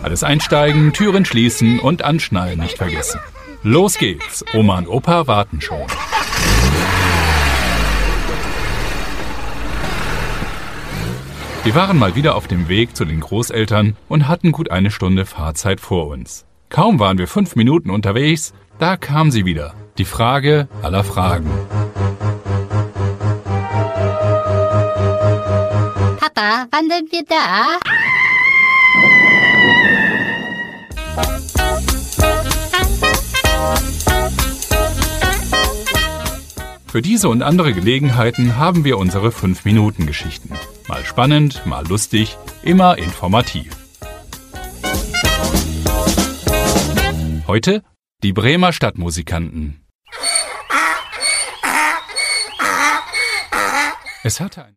Alles einsteigen, Türen schließen und anschnallen nicht vergessen. Los geht's, Oma und Opa warten schon. Wir waren mal wieder auf dem Weg zu den Großeltern und hatten gut eine Stunde Fahrzeit vor uns. Kaum waren wir 5 Minuten unterwegs, da kam sie wieder. Die Frage aller Fragen. Papa, wann sind wir da? Für diese und andere Gelegenheiten haben wir unsere 5-Minuten-Geschichten. Mal spannend, mal lustig, immer informativ. Heute die Bremer Stadtmusikanten. Es hatte ein